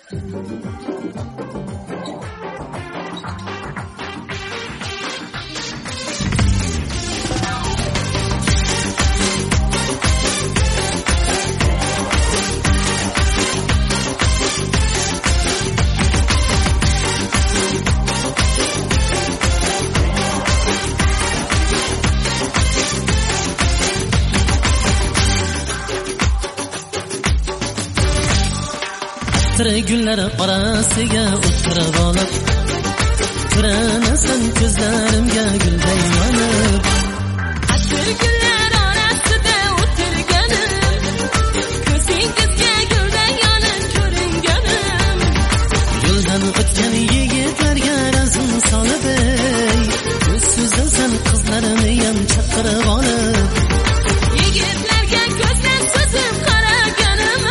Gullar orasiga o'tirib olib, ko'ranasan ko'zlarimga gulday yonib. Asr gullar orasida o'tirganim, ko'zingizga gulday yonib ko'ringanim. Yo'ldan o'tgan yigitlarga razm solib, ko'zsizdan qizlarimni ham chaqirib olib. Yigitlarga ko'zdan so'zim qaraganim,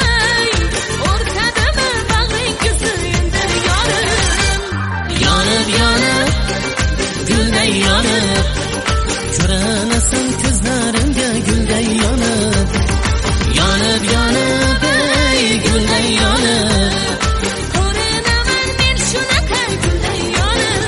gulday yonib, ko'ranasan ko'zlarimga gulday yonib, yonib yonib ey gulday yonib, ko'rinaman men shunaqa gulday yonib.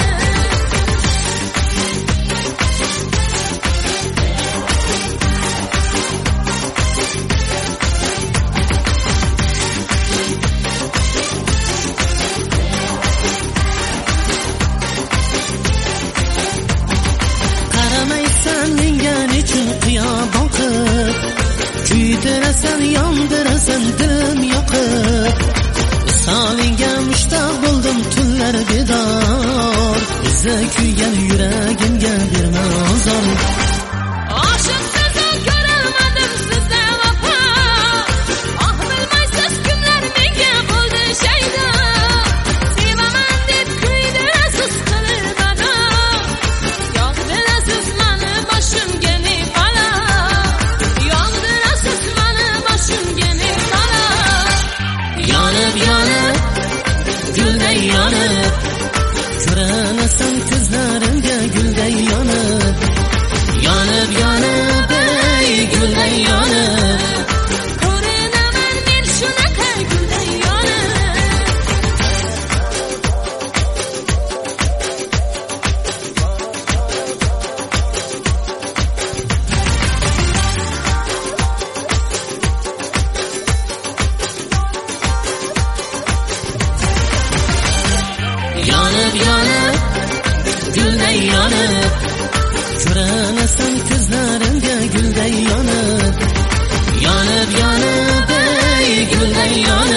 Kuytirasan, yondirasan dilim yoqib, visolingga mushtoq bo'ldim tunlar bedor, izi kuygan yuragimga berma ozor. Oshiq sizni ko'rolmadim sizda vafo, oh bilmaysiz kimlar menga bo'ldi shaydo. Sevaman deb kuydirasiz qilib ado, yog'dirasiz mani boshimga ne balo. Yonib yonib, gulday yonib, ko'ranasan ko'zlarimga gulday yonib, yonib yonib ey gulday yonib, ko'rinaman men shunaqa gulday yonib. Yonib yonib, gulday yonib, ko'ranasan ko'zlarimga gulday yonib, yonib yonib ey gulday yonib.